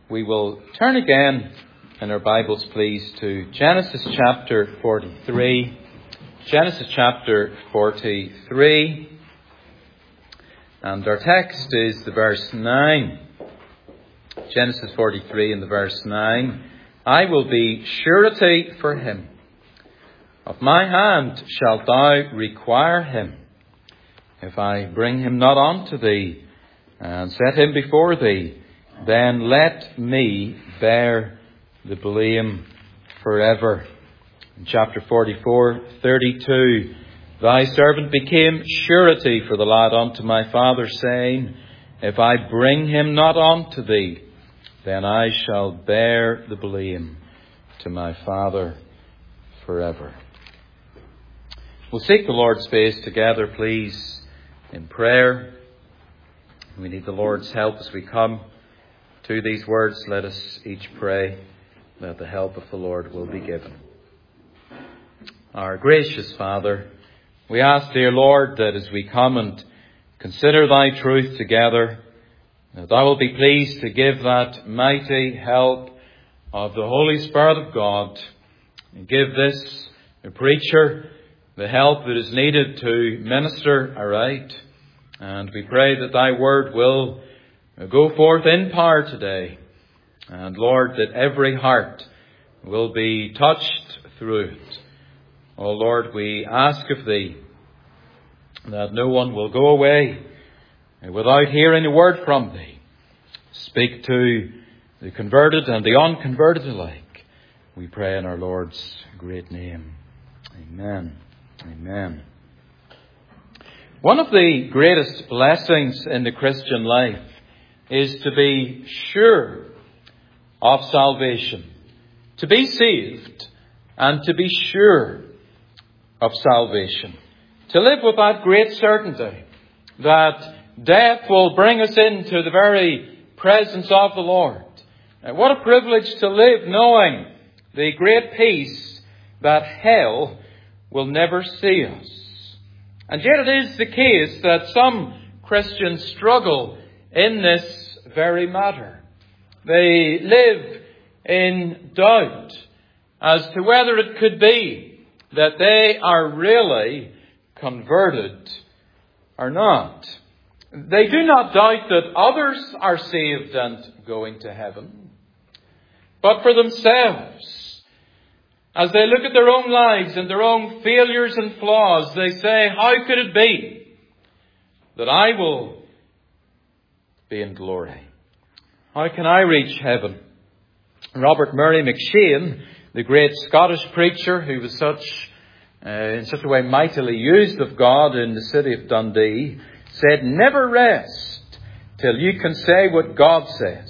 We will turn again in our Bibles, please, to Genesis chapter 43. Genesis chapter 43. And our text is the verse 9. Genesis 43 and the verse 9. I will be surety for him. Of my hand shalt thou require him. If I bring him not unto thee, and set him before thee, then let me bear the blame forever. In chapter 44:32, thy servant became surety for the lad unto my father, saying, if I bring him not unto thee, then I shall bear the blame to my father forever. We'll seek the Lord's face together, please, in prayer. We need the Lord's help as we come to these words. Let us each pray that the help of the Lord will be given. Our gracious Father, we ask, dear Lord, that as we come and consider thy truth together, that thou wilt be pleased to give that mighty help of the Holy Spirit of God, and give this preacher the help that is needed to minister aright. And we pray that thy word will go forth in power today. And Lord, that every heart will be touched through it. Oh Lord, we ask of thee that no one will go away without hearing a word from thee. Speak to the converted and the unconverted alike. We pray in our Lord's great name. Amen. Amen. One of the greatest blessings in the Christian life is to be sure of salvation. To be saved and to be sure of salvation. To live with that great certainty that death will bring us into the very presence of the Lord. And what a privilege to live knowing the great peace that hell will never see us. And yet it is the case that some Christians struggle in this very matter. They live in doubt as to whether it could be that they are really converted or not. They do not doubt that others are saved and going to heaven. But for themselves, as they look at their own lives and their own failures and flaws, they say, how could it be that I will be in glory? How can I reach heaven? Robert Murray McCheyne, the great Scottish preacher who was in such a way mightily used of God in the city of Dundee, said, never rest till you can say what God says.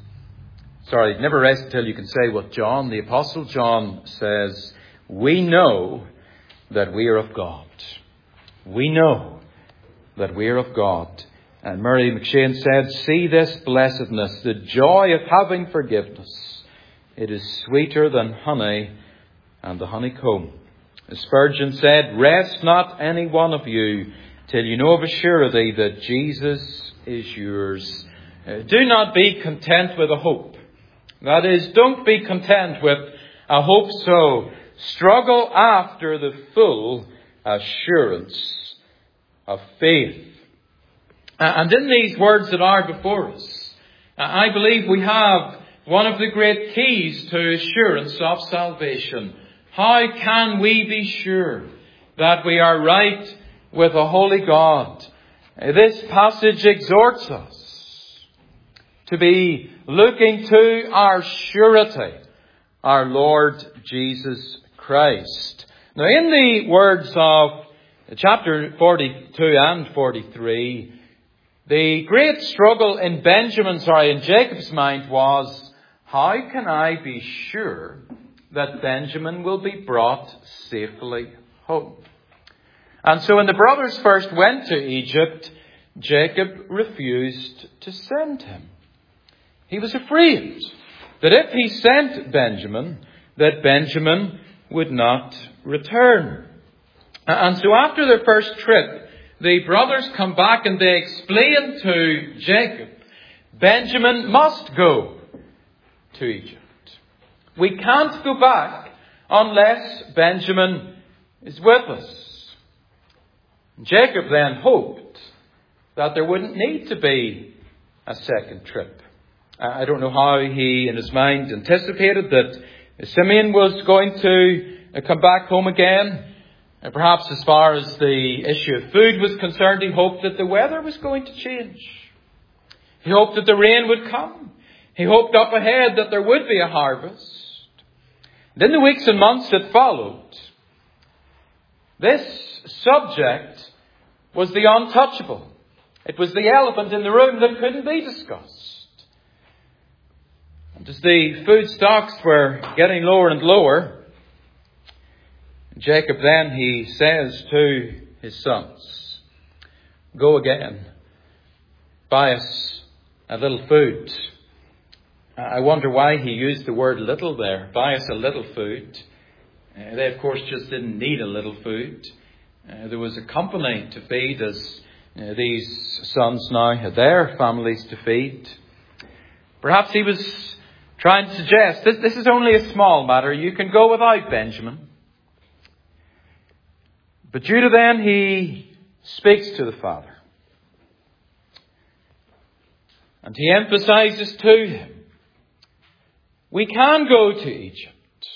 Never rest until you can say what John, the Apostle John, says. We know that we are of God. We know that we are of God. And Murray McCheyne said, see this blessedness, the joy of having forgiveness. It is sweeter than honey and the honeycomb. As Spurgeon said, rest not any one of you till you know of a surety that Jesus is yours. Do not be content with a hope. That is, don't be content with a hope so. Struggle after the full assurance of faith. And in these words that are before us, I believe we have one of the great keys to assurance of salvation. How can we be sure that we are right with a holy God? This passage exhorts us to be looking to our surety, our Lord Jesus Christ. Now, in the words of chapter 42 and 43, the great struggle in Jacob's mind was, how can I be sure that Benjamin will be brought safely home? And so when the brothers first went to Egypt, Jacob refused to send him. He was afraid that if he sent Benjamin, that Benjamin would not return. And so after their first trip, the brothers come back and they explain to Jacob, Benjamin must go. to Egypt. We can't go back unless Benjamin is with us. Jacob then hoped that there wouldn't need to be a second trip. I don't know how he, in his mind, anticipated that Simeon was going to come back home again. Perhaps as far as the issue of food was concerned, he hoped that the weather was going to change. He hoped that the rain would come. He hoped up ahead that there would be a harvest. And in the weeks and months that followed, this subject was the untouchable. It was the elephant in the room that couldn't be discussed. And as the food stocks were getting lower and lower, Jacob then, he says to his sons, "Go again, buy us a little food." I wonder why he used the word little there. Buy us a little food. They, of course, just didn't need a little food. There was a company to feed, as these sons now had their families to feed. Perhaps he was trying to suggest, this is only a small matter. You can go without Benjamin. But Judah then, he speaks to the father. And he emphasizes to him, we can go to Egypt.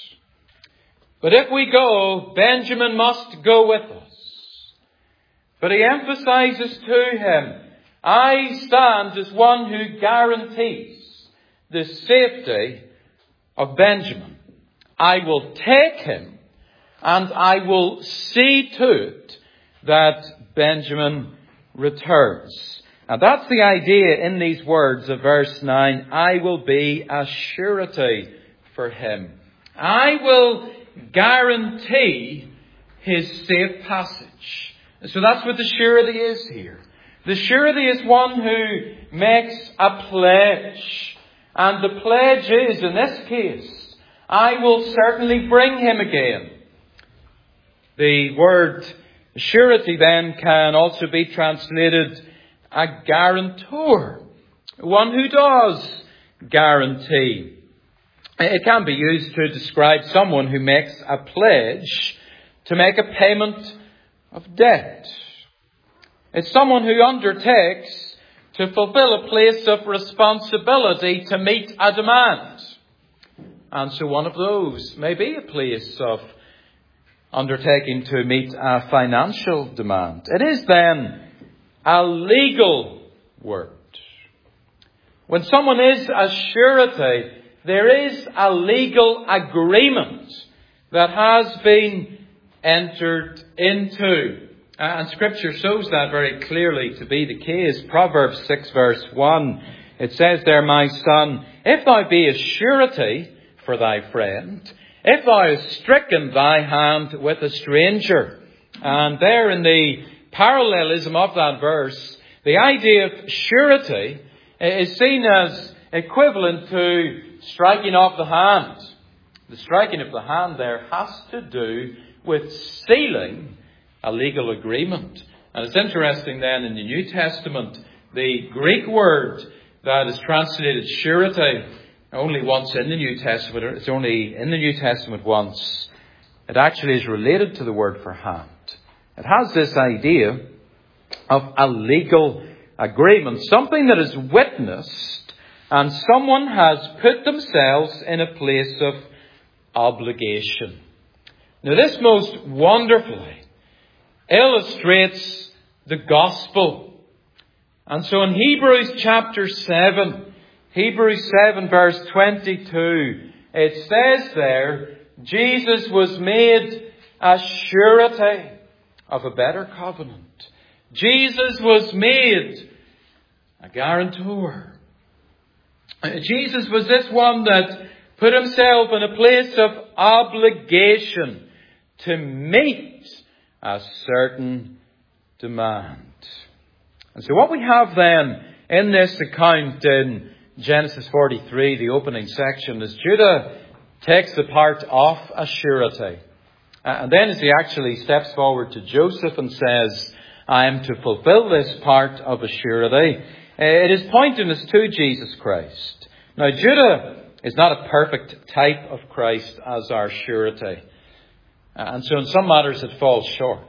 But if we go, Benjamin must go with us. But he emphasizes to him, I stand as one who guarantees the safety of Benjamin. I will take him and I will see to it that Benjamin returns. And that's the idea in these words of verse 9. I will be a surety for him. I will guarantee his safe passage. So that's what the surety is here. The surety is one who makes a pledge. And the pledge is, in this case, I will certainly bring him again. The word surety then can also be translated a guarantor, one who does guarantee. It can be used to describe someone who makes a pledge to make a payment of debt. It's someone who undertakes to fulfill a place of responsibility to meet a demand. And so one of those may be a place of undertaking to meet a financial demand. It is then a legal word. When someone is a surety, there is a legal agreement that has been entered into. And Scripture shows that very clearly to be the case. Proverbs 6 verse 1, it says there, my son, if thou be a surety for thy friend, if thou hast stricken thy hand with a stranger. And there in the parallelism of that verse, the idea of surety is seen as equivalent to striking off the hand. The striking of the hand there has to do with sealing a legal agreement. And it's interesting then in the New Testament, the Greek word that is translated surety only once in the New Testament. It's only in the New Testament once. It actually is related to the word for hand. It has this idea of a legal agreement, something that is witnessed and someone has put themselves in a place of obligation. Now this most wonderfully illustrates the gospel. And so in Hebrews chapter 7, Hebrews 7 verse 22, it says there, Jesus was made a surety of a better covenant. Jesus was made a guarantor. Jesus was this one that put himself in a place of obligation to meet a certain demand. And so what we have then in this account in Genesis 43, the opening section, is Judah takes the part of a surety. And then as he actually steps forward to Joseph and says, I am to fulfill this part of a surety, it is pointing us to Jesus Christ. Now Judah is not a perfect type of Christ as our surety. And so in some matters it falls short.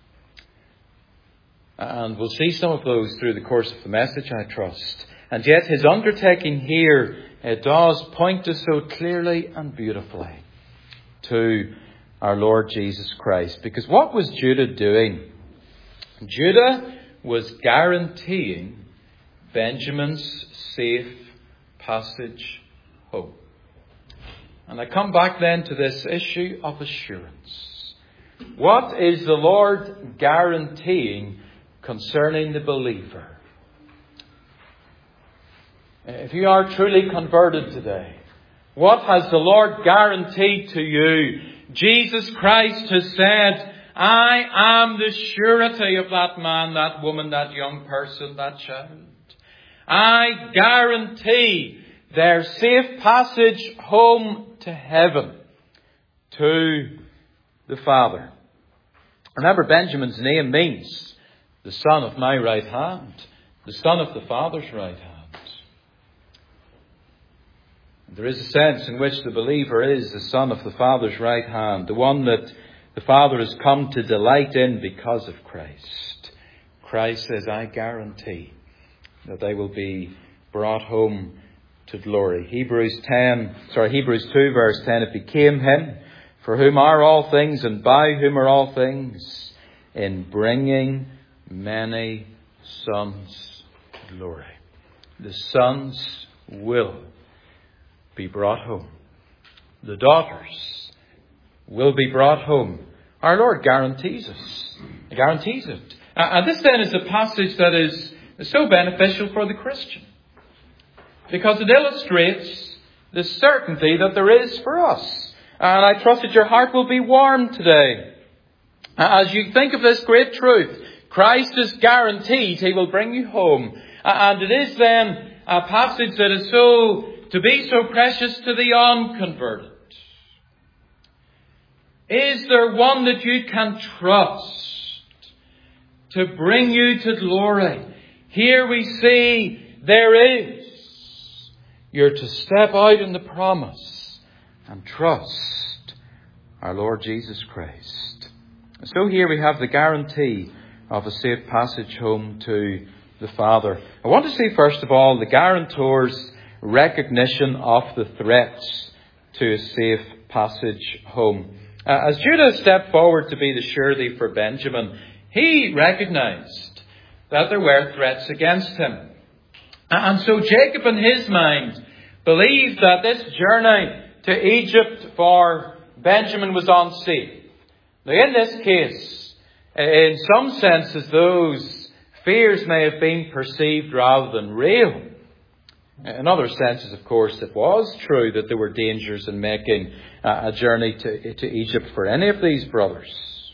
And we'll see some of those through the course of the message, I trust. And yet his undertaking here does point us so clearly and beautifully to our Lord Jesus Christ. Because what was Judah doing? Judah was guaranteeing Benjamin's safe passage home. And I come back then to this issue of assurance. What is the Lord guaranteeing concerning the believer? If you are truly converted today, what has the Lord guaranteed to you? Jesus Christ has said, I am the surety of that man, that woman, that young person, that child. I guarantee their safe passage home to heaven, to the Father. Remember, Benjamin's name means the son of my right hand, the son of the Father's right hand. There is a sense in which the believer is the son of the Father's right hand, the one that the Father has come to delight in because of Christ. Christ says, I guarantee that they will be brought home to glory. Hebrews 2 verse 10, it became him for whom are all things and by whom are all things, in bringing many sons to glory. The sons will be brought home. The daughters will be brought home. Our Lord guarantees us. He guarantees it. And this then is a passage that is so beneficial for the Christian, because it illustrates the certainty that there is for us. And I trust that your heart will be warmed today as you think of this great truth. Christ is guaranteed He will bring you home. And it is then a passage that is to be so precious to the unconverted. Is there one that you can trust to bring you to glory? Here we see there is. You're to step out in the promise and trust our Lord Jesus Christ. So here we have the guarantee of a safe passage home to the Father. I want to see first of all the guarantor's recognition of the threats to a safe passage home. As Judah stepped forward to be the surety for Benjamin, he recognized that there were threats against him. And so Jacob in his mind believed that this journey to Egypt for Benjamin was unsafe. Now in this case, in some senses those fears may have been perceived rather than real. In other senses, of course, it was true that there were dangers in making a journey to Egypt for any of these brothers.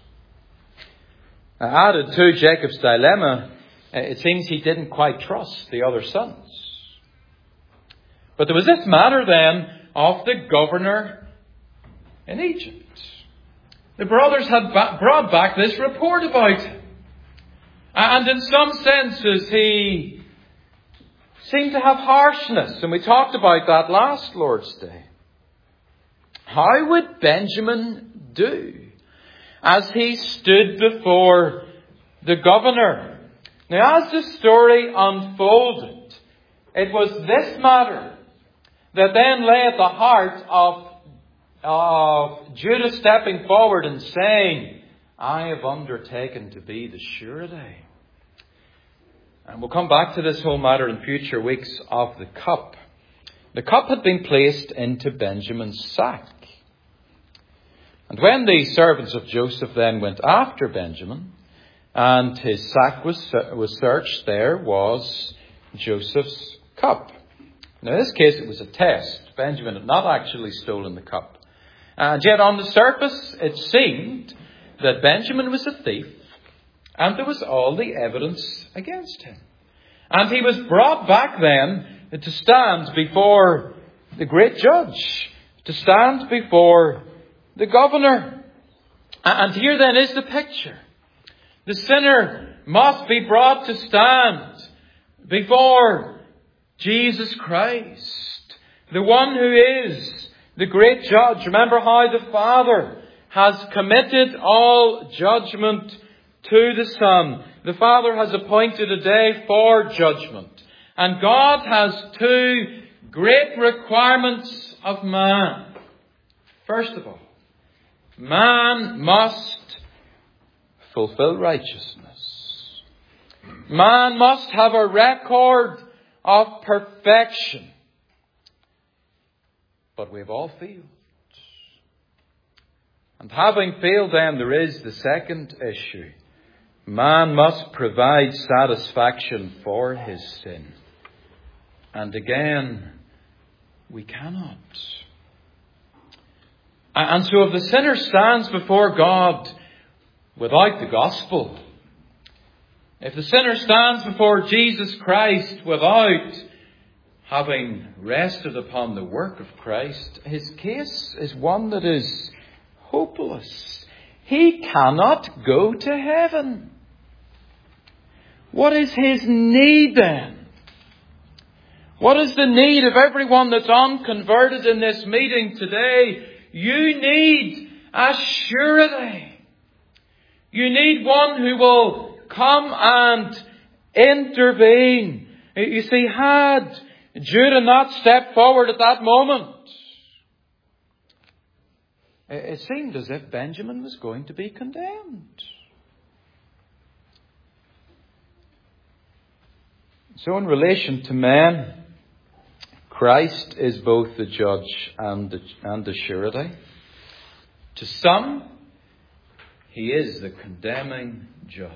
Added to Jacob's dilemma, it seems he didn't quite trust the other sons. But there was this matter then of the governor in Egypt. The brothers had brought back this report about him. And in some senses he seemed to have harshness. And we talked about that last Lord's Day. How would Benjamin do as he stood before the governor? Now, as the story unfolded, it was this matter that then lay at the heart of Judah stepping forward and saying, I have undertaken to be the surety. And we'll come back to this whole matter in future weeks of the cup. The cup had been placed into Benjamin's sack. And when the servants of Joseph then went after Benjamin, and his sack was searched, there was Joseph's cup. Now in this case it was a test. Benjamin had not actually stolen the cup. And yet on the surface it seemed that Benjamin was a thief, and there was all the evidence against him. And he was brought back then to stand before the great judge, to stand before the governor. And here then is the picture. The sinner must be brought to stand before Jesus Christ. The one who is the great judge. Remember how the Father has committed all judgment to the Son. The Father has appointed a day for judgment. And God has two great requirements of man. First of all, man must fulfill righteousness. Man must have a record of perfection. But we've all failed. And having failed, then there is the second issue. Man must provide satisfaction for his sin. And again, we cannot. And so if the sinner stands before God without the gospel, if the sinner stands before Jesus Christ without having rested upon the work of Christ, his case is one that is hopeless. He cannot go to heaven. What is his need then? What is the need of everyone that's unconverted in this meeting today? You need a surety. You need one who will come and intervene. You see, had Judah not stepped forward at that moment, it seemed as if Benjamin was going to be condemned. So in relation to men, Christ is both the judge and the surety. To some, he is the condemning judge.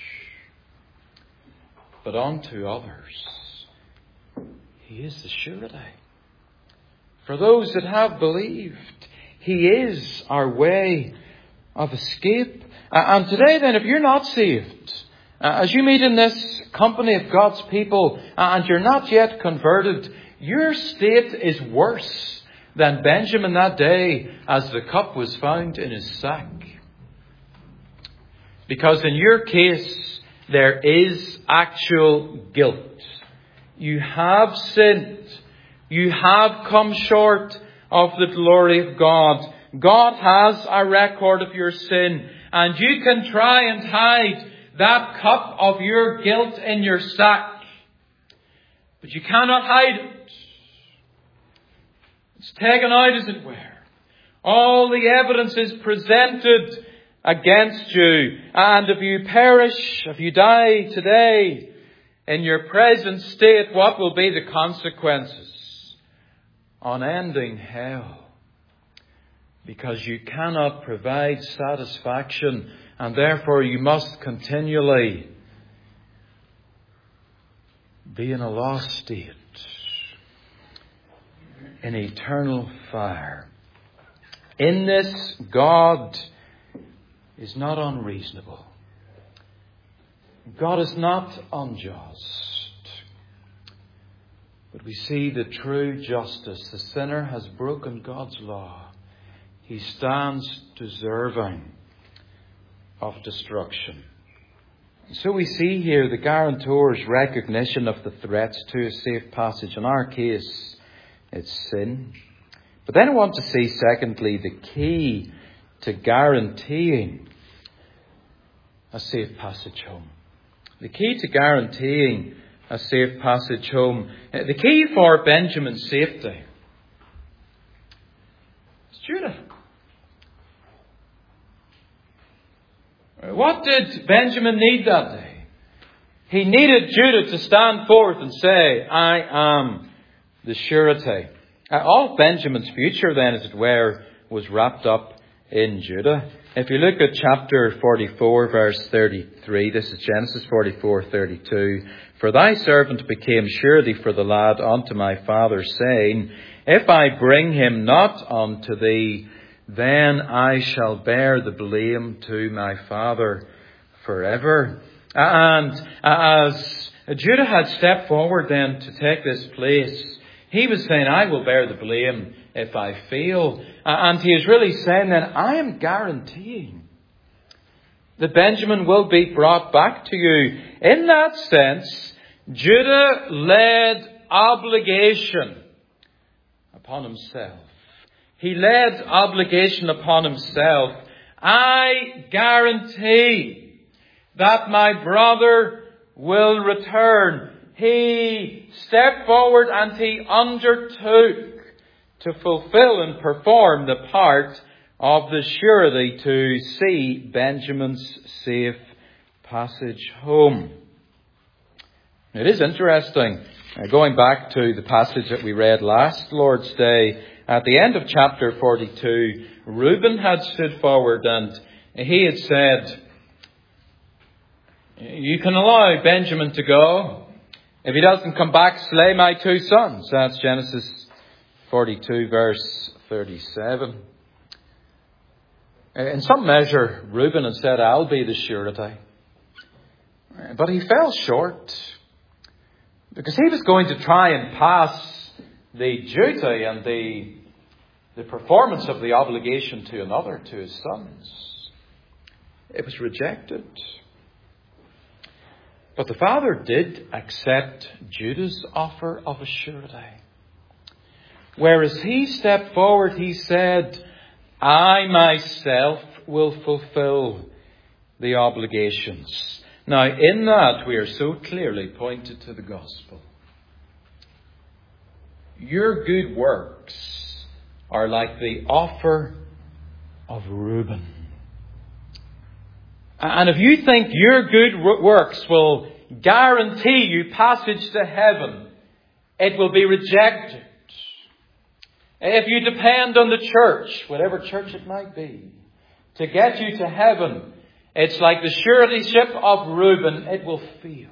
But unto others, he is the surety. For those that have believed, he is our way of escape. And today then, if you're not saved, as you meet in this company of God's people and you're not yet converted, your state is worse than Benjamin that day as the cup was found in his sack. Because in your case, there is actual guilt. You have sinned. You have come short of the glory of God. God has a record of your sin. And you can try and hide that cup of your guilt in your sack. But you cannot hide it. It's taken out, as it were. All the evidence is presented against you. And if you perish, if you die today in your present state, what will be the consequences? Unending hell. Because you cannot provide satisfaction, and therefore you must continually be in a lost state, in eternal fire. In this, God is not unreasonable. God is not unjust. But we see the true justice. The sinner has broken God's law. He stands deserving of destruction. So we see here the guarantor's recognition of the threats to a safe passage. In our case, it's sin. But then I want to see, secondly, the key to guaranteeing a safe passage home. The key to guaranteeing a safe passage home. The key for Benjamin's safety. It's Judah. What did Benjamin need that day? He needed Judah to stand forth and say, I am the surety. All of Benjamin's future then, as it were, was wrapped up in Judah. If you look at chapter 44, verse 33, this is Genesis 44:32. For thy servant became surety for the lad unto my father, saying, if I bring him not unto thee, then I shall bear the blame to my father forever. And as Judah had stepped forward then to take this place, he was saying, I will bear the blame if I fail. And he is really saying then, I am guaranteeing that Benjamin will be brought back to you. In that sense, Judah led obligation upon himself. He laid obligation upon himself. I guarantee that my brother will return. He stepped forward and he undertook to fulfill and perform the part of the surety to see Benjamin's safe passage home. It is interesting, going back to the passage that we read last Lord's Day, at the end of chapter 42, Reuben had stood forward and he had said, you can allow Benjamin to go. If he doesn't come back, slay my 2 sons. That's Genesis 42, verse 37. In some measure, Reuben had said, I'll be the surety. But he fell short, because he was going to try and pass the duty and the performance of the obligation to another, to his sons. It was rejected. But the father did accept Judah's offer of a surety. Whereas he stepped forward, he said, I myself will fulfill the obligations. Now, in that, we are so clearly pointed to the gospel. Your good works are like the offer of Reuben. And if you think your good works will guarantee you passage to heaven, it will be rejected. If you depend on the church, whatever church it might be, to get you to heaven, it's like the suretyship of Reuben, it will fail.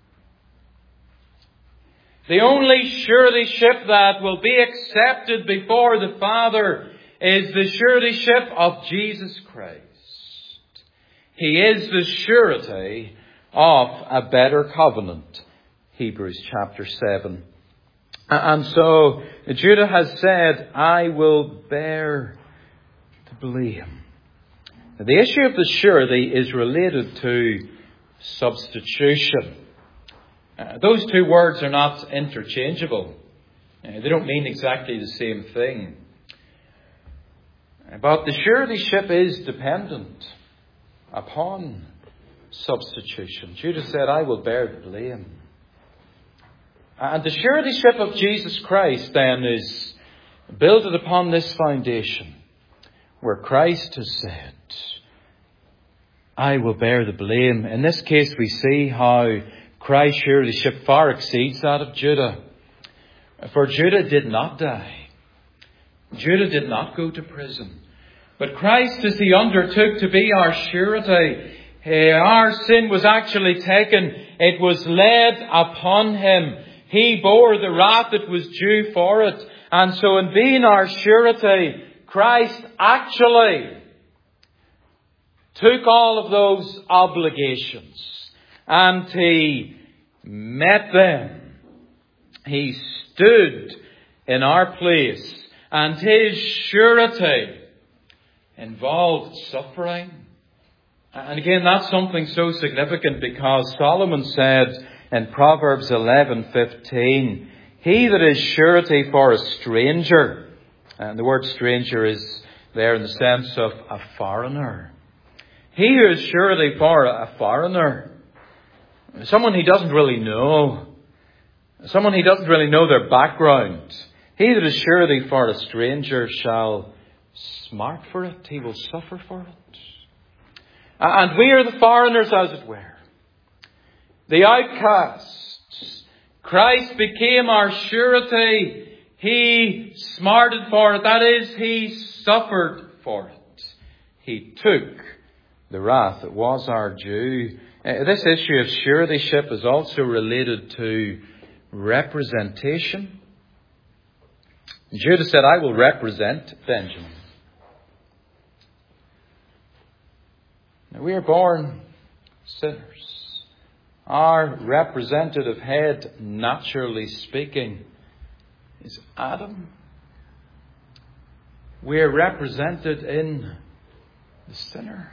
The only suretyship that will be accepted before the Father is the suretyship of Jesus Christ. He is the surety of a better covenant. Hebrews chapter 7. And so Judah has said, I will bear the blame. The issue of the surety is related to substitution. Those 2 words are not interchangeable. They don't mean exactly the same thing. But the suretyship is dependent upon substitution. Judah said, I will bear the blame. And the suretyship of Jesus Christ then is built upon this foundation, where Christ has said, I will bear the blame. In this case, we see how Christ's suretyship far exceeds that of Judah. For Judah did not die. Judah did not go to prison. But Christ, as he undertook to be our surety, our sin was actually taken. It was laid upon him. He bore the wrath that was due for it. And so in being our surety, Christ actually took all of those obligations and he met them. He stood in our place, and his surety involved suffering. And again, that's something so significant, because Solomon said in Proverbs 11:15, he that is surety for a stranger, and the word stranger is there in the sense of a foreigner. He who is surety for a foreigner, someone he doesn't really know, someone he doesn't really know their background, he that is surety for a stranger shall smart for it, he will suffer for it. And we are the foreigners, as it were, the outcasts. Christ became our surety. He smarted for it. That is, he suffered for it. He took the wrath that was our due. This issue of suretyship is also related to representation. Judah said, I will represent Benjamin. Now, we are born sinners. Our representative head, naturally speaking, is Adam. We are represented in the sinner.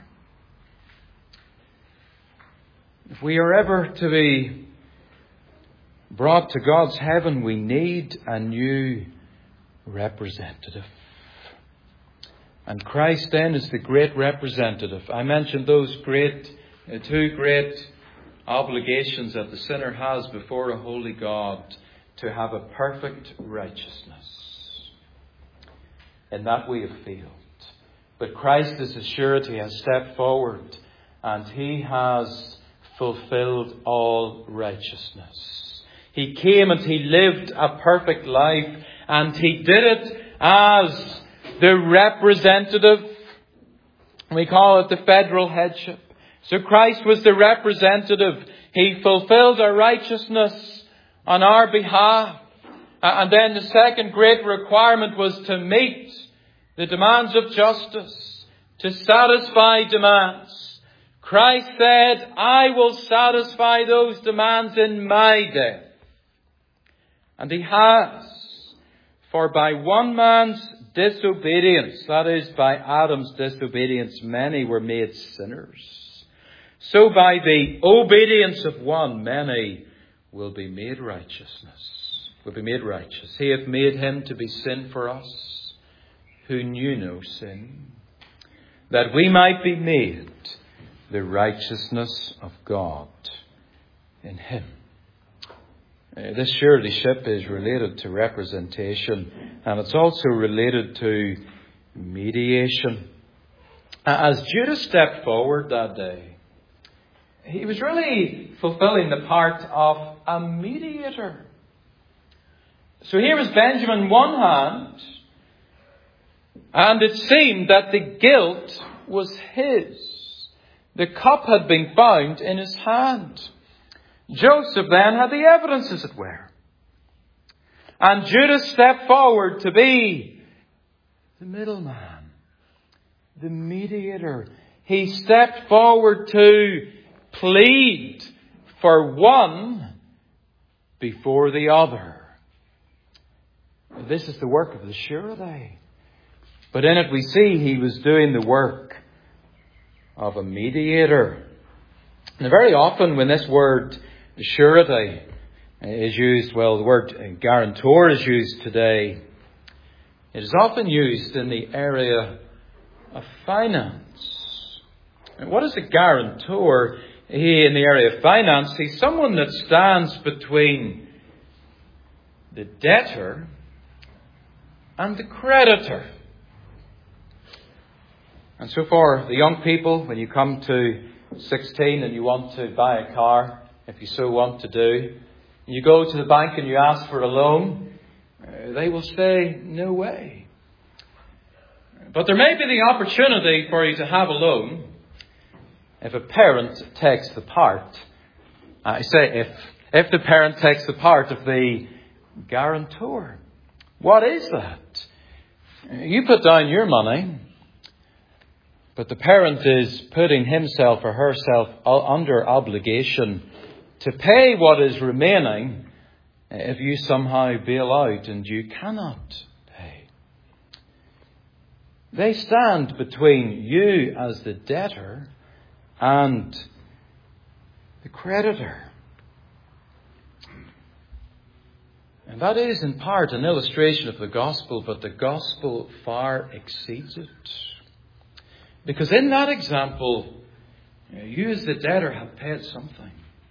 If we are ever to be brought to God's heaven, we need a new representative. And Christ then is the great representative. I mentioned those two great obligations that the sinner has before a holy God, to have a perfect righteousness. In that we have failed. But Christ is assured He has stepped forward and He has fulfilled all righteousness. He came and He lived a perfect life, and He did it as the representative. We call it the federal headship. So Christ was the representative. He fulfilled our righteousness on our behalf. And then the second great requirement was to meet the demands of justice, to satisfy demands. Christ said, I will satisfy those demands in my death. And He has. For by one man's disobedience, that is, by Adam's disobedience, many were made sinners. So by the obedience of one, many will be made righteous. He hath made Him to be sin for us, who knew no sin, that we might be made the righteousness of God in Him. This suretyship is related to representation, and it's also related to mediation. As Judas stepped forward that day, he was really fulfilling the part of a mediator. So here was Benjamin in one hand, and it seemed that the guilt was his. The cup had been found in his hand. Joseph then had the evidence, as it were. And Judas stepped forward to be the middleman, the mediator. He stepped forward to plead for one before the other. This is the work of the surety. But in it we see he was doing the work of a mediator. And very often when this word surety is used, well, the word guarantor is used today, it is often used in the area of finance. And what is a guarantor? He, in the area of finance, he's someone that stands between the debtor and the creditor. And so for the young people, when you come to 16 and you want to buy a car, if you so want to do, and you go to the bank and you ask for a loan, they will say, no way. But there may be the opportunity for you to have a loan if a parent takes the part, if the parent takes the part of the guarantor. What is that? You put down your money, but the parent is putting himself or herself under obligation to pay what is remaining if you somehow bail out and you cannot pay. They stand between you as the debtor and the creditor. And that is in part an illustration of the gospel, but the gospel far exceeds it. Because in that example, you as the debtor have paid something.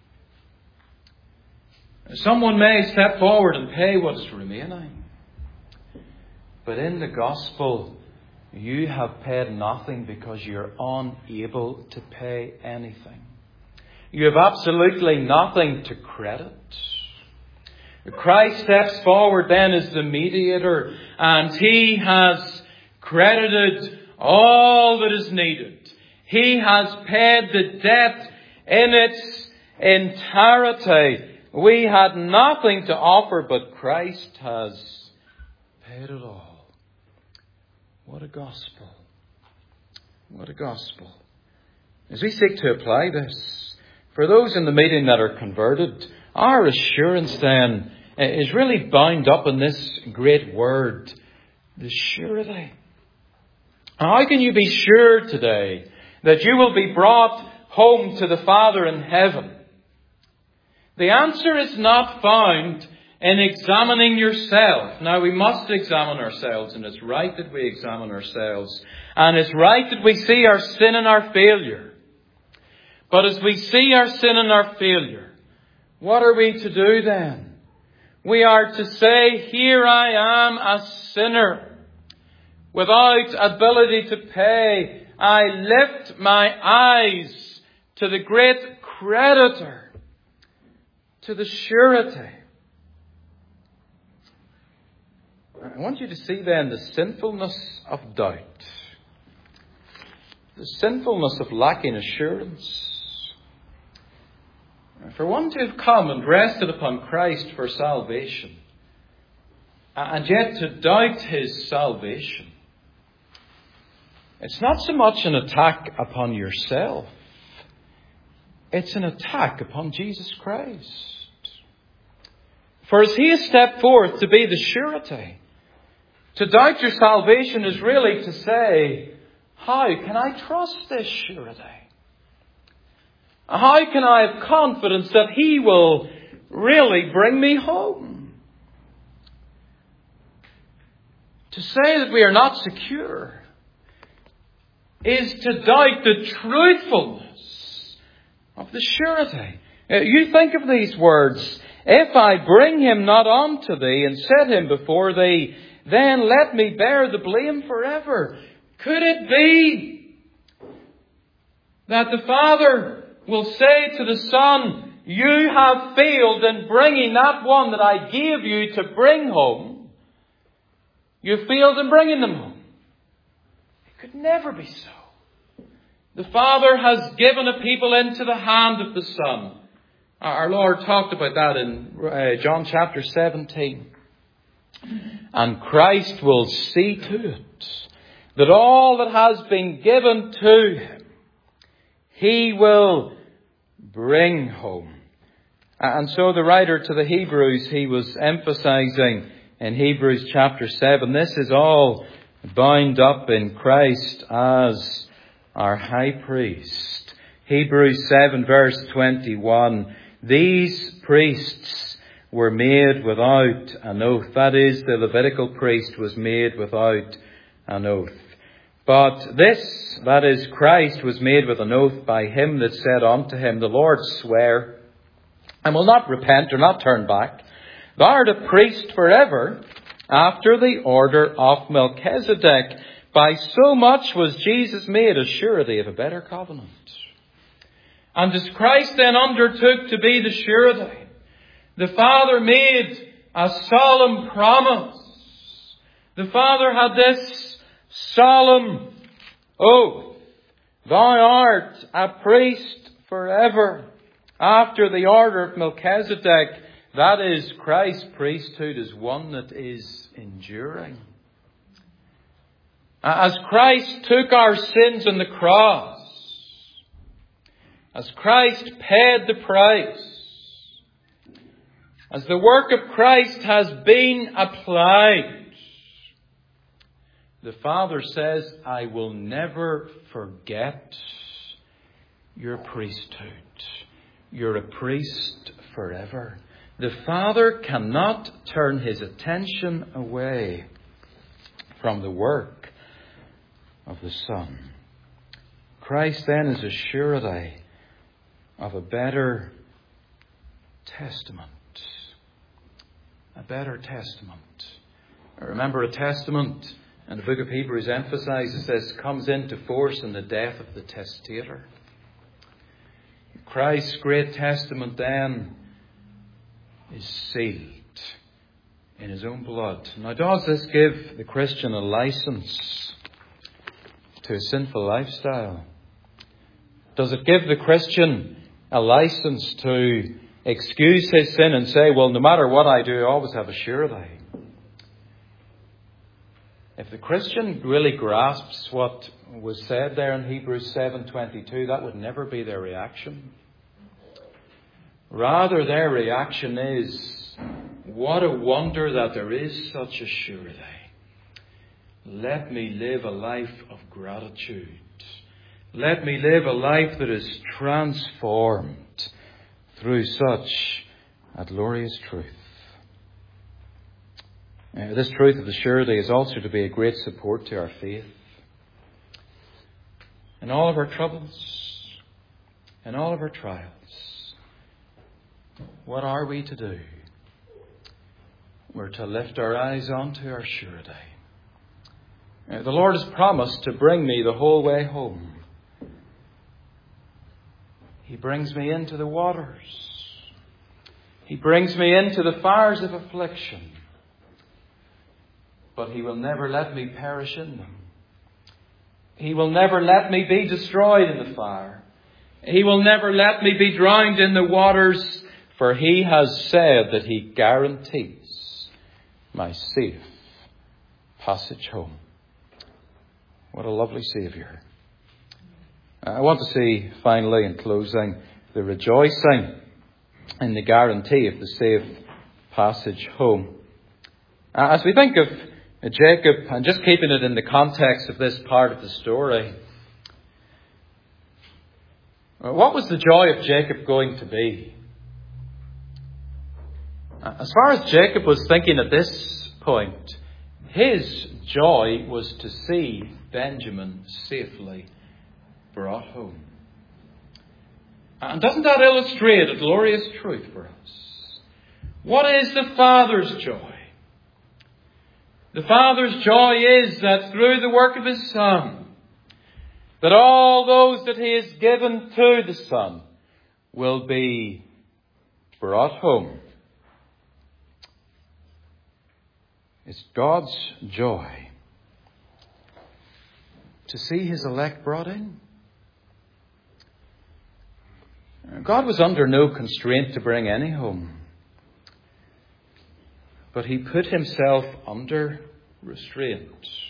Someone may step forward and pay what is remaining. But in the gospel, you have paid nothing because you're unable to pay anything. You have absolutely nothing to credit. Christ steps forward then as the mediator, and He has credited all that is needed. He has paid the debt in its entirety. We had nothing to offer, but Christ has paid it all. What a gospel. What a gospel. As we seek to apply this, for those in the meeting that are converted, our assurance then is really bound up in this great word, the surety. How can you be sure today that you will be brought home to the Father in heaven? The answer is not found in examining yourself. Now, we must examine ourselves, and it's right that we examine ourselves. And it's right that we see our sin and our failure. But as we see our sin and our failure, what are we to do then? We are to say, here I am a sinner, without ability to pay. I lift my eyes to the great creditor, to the surety. I want you to see then the sinfulness of doubt, the sinfulness of lacking assurance. For one to have come and rested upon Christ for salvation, and yet to doubt his salvation, it's not so much an attack upon yourself, it's an attack upon Jesus Christ. For as he has stepped forth to be the surety, to doubt your salvation is really to say, how can I trust this surety? How can I have confidence that he will really bring me home? To say that we are not secure is to doubt the truthfulness of the surety. You think of these words, if I bring him not unto thee and set him before thee, then let me bear the blame forever. Could it be that the Father will say to the Son, you have failed in bringing that one that I gave you to bring home. You failed in bringing them home. It could never be so. The Father has given a people into the hand of the Son. Our Lord talked about that in John chapter 17. And Christ will see to it that all that has been given to him, he will bring home. And so the writer to the Hebrews, he was emphasizing in Hebrews chapter 7, this is all bound up in Christ as our high priest. Hebrews 7 verse 21, these priests were made without an oath. That is, the Levitical priest was made without an oath. But this, that is, Christ, was made with an oath by him that said unto him, the Lord swear, and will not repent or not turn back. Thou art a priest forever, after the order of Melchizedek. By so much was Jesus made a surety of a better covenant. And as Christ then undertook to be the surety, the Father made a solemn promise. The Father had this solemn oath. Thou art a priest forever, after the order of Melchizedek. That is, Christ's priesthood is one that is enduring. As Christ took our sins on the cross, as Christ paid the price, as the work of Christ has been applied, the Father says, I will never forget your priesthood. You're a priest forever. The Father cannot turn his attention away from the work of the Son. Christ then is a surety of a better testament. A better testament. I remember a testament, and the book of Hebrews emphasizes this, comes into force in the death of the testator. Christ's great testament then is sealed in his own blood. Now, does this give the Christian a license to a sinful lifestyle? Does it give the Christian a license to excuse his sin and say, well, no matter what I do, I always have a surety? If the Christian really grasps what was said there in Hebrews 7:22, that would never be their reaction. Rather, their reaction is, what a wonder that there is such a surety. Let me live a life of gratitude. Let me live a life that is transformed through such a glorious truth. This truth of the surety is also to be a great support to our faith. In all of our troubles, in all of our trials, what are we to do? We're to lift our eyes onto our surety. The Lord has promised to bring me the whole way home. He brings me into the waters. He brings me into the fires of affliction. But He will never let me perish in them. He will never let me be destroyed in the fire. He will never let me be drowned in the waters, for He has said that He guarantees my safe passage home. What a lovely Saviour. I want to see, finally, in closing, the rejoicing in the guarantee of the safe passage home. As we think of Jacob, and just keeping it in the context of this part of the story, what was the joy of Jacob going to be? As far as Jacob was thinking at this point, his joy was to see Benjamin safely brought home. And doesn't that illustrate a glorious truth for us? What is the Father's joy? The Father's joy is that through the work of His Son, that all those that He has given to the Son will be brought home. It's God's joy to see His elect brought in. God was under no constraint to bring any home. But He put Himself under restraint.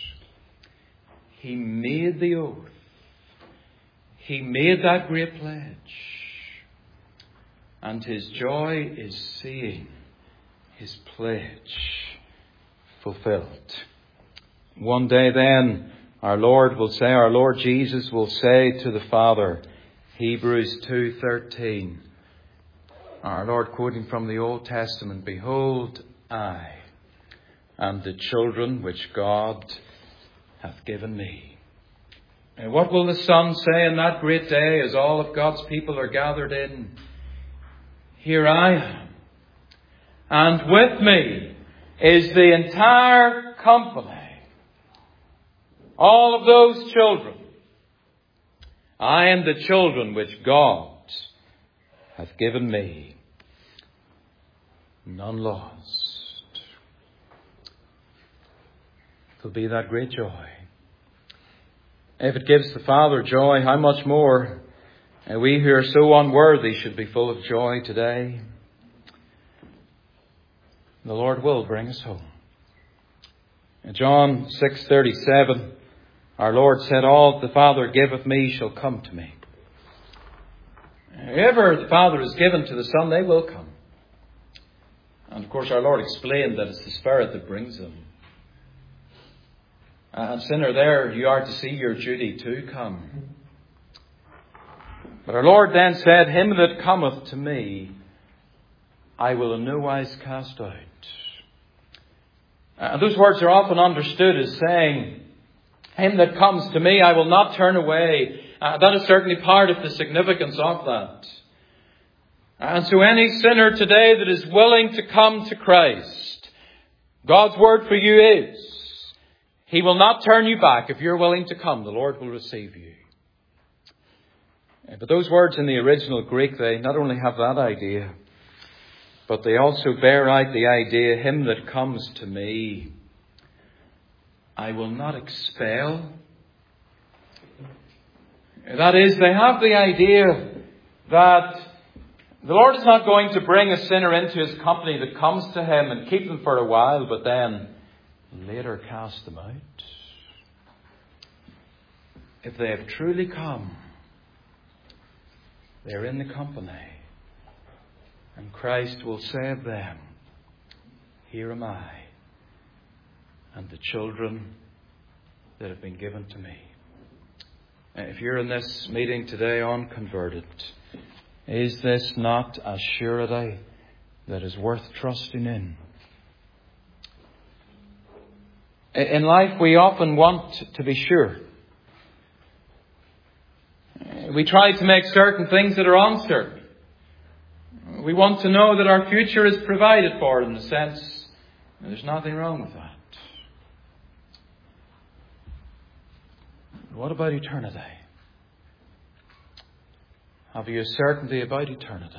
He made the oath. He made that great pledge. And His joy is seeing His pledge fulfilled. One day then, our Lord Jesus will say to the Father, Hebrews 2:13, our Lord quoting from the Old Testament, Behold, I am the children which God hath given me. And what will the Son say in that great day as all of God's people are gathered in? Here I am. And with me is the entire company. All of those children. I am the children which God hath given me. None lost. It'll be that great joy. If it gives the Father joy, how much more we who are so unworthy should be full of joy today. The Lord will bring us home. In John 6:37, our Lord said, All that the Father giveth me shall come to me. Whoever the Father has given to the Son, they will come. And of course our Lord explained that it's the Spirit that brings them. And sinner, there you are to see your duty to come. But our Lord then said, Him that cometh to me, I will in no wise cast out. And those words are often understood as saying, Him that comes to me, I will not turn away. That is certainly part of the significance of that. And so any sinner today that is willing to come to Christ, God's word for you is, He will not turn you back. If you're willing to come, the Lord will receive you. But those words in the original Greek, they not only have that idea, but they also bear out the idea, Him that comes to me, I will not expel. That is, they have the idea that the Lord is not going to bring a sinner into His company that comes to Him and keep them for a while, but then later cast them out. If they have truly come, they're in the company. And Christ will say of them, Here am I, and the children that have been given to me. If you're in this meeting today unconverted, is this not a surety that is worth trusting in? In life we often want to be sure. We try to make certain things that are uncertain. We want to know that our future is provided for in the sense, and there's nothing wrong with that. What about eternity? Have you a certainty about eternity?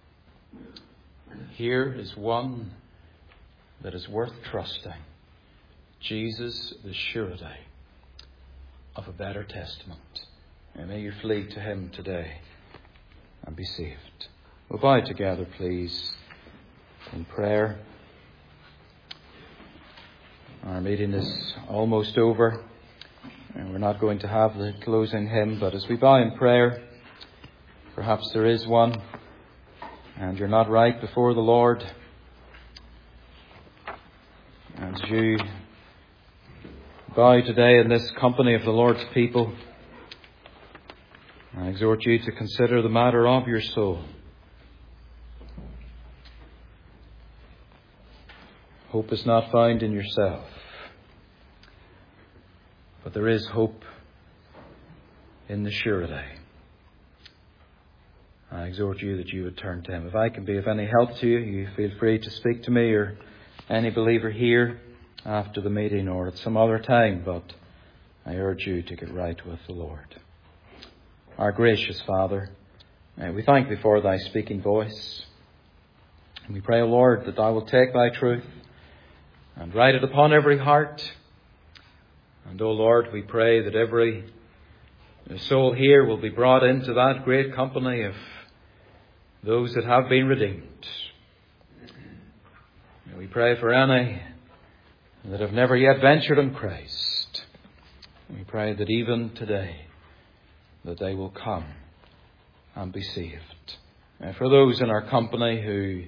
Here is one that is worth trusting. Jesus, the surety of a better testament. And may you flee to Him today and be saved. We'll bow together, please, in prayer. Our meeting is almost over, and we're not going to have the closing hymn, but as we bow in prayer, perhaps there is one, and you're not right before the Lord. And as you bow today in this company of the Lord's people, I exhort you to consider the matter of your soul. Hope is not found in yourself, but there is hope in the surety. I exhort you that you would turn to Him. If I can be of any help to you, you feel free to speak to me or any believer here after the meeting or at some other time, but I urge you to get right with the Lord. Our gracious Father, we thank Thee for Thy speaking voice. And we pray, O Lord, that Thou wilt take Thy truth and write it upon every heart. And, O Lord, we pray that every soul here will be brought into that great company of those that have been redeemed. And we pray for any that have never yet ventured on Christ. We pray that even today that they will come and be saved. And for those in our company who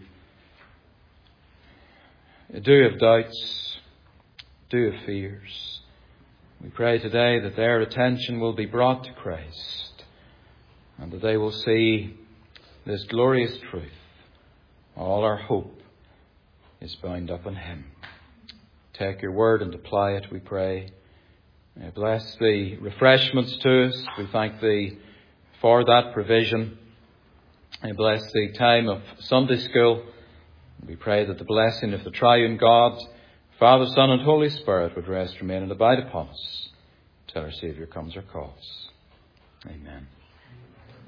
do have doubts, do have fears, we pray today that their attention will be brought to Christ and that they will see this glorious truth. All our hope is bound up in Him. Take your word and apply it, we pray. Bless the refreshments to us. We thank Thee for that provision. And bless the time of Sunday school. We pray that the blessing of the triune God, Father, Son and Holy Spirit would rest, remain and abide upon us till our Saviour comes or calls. Amen.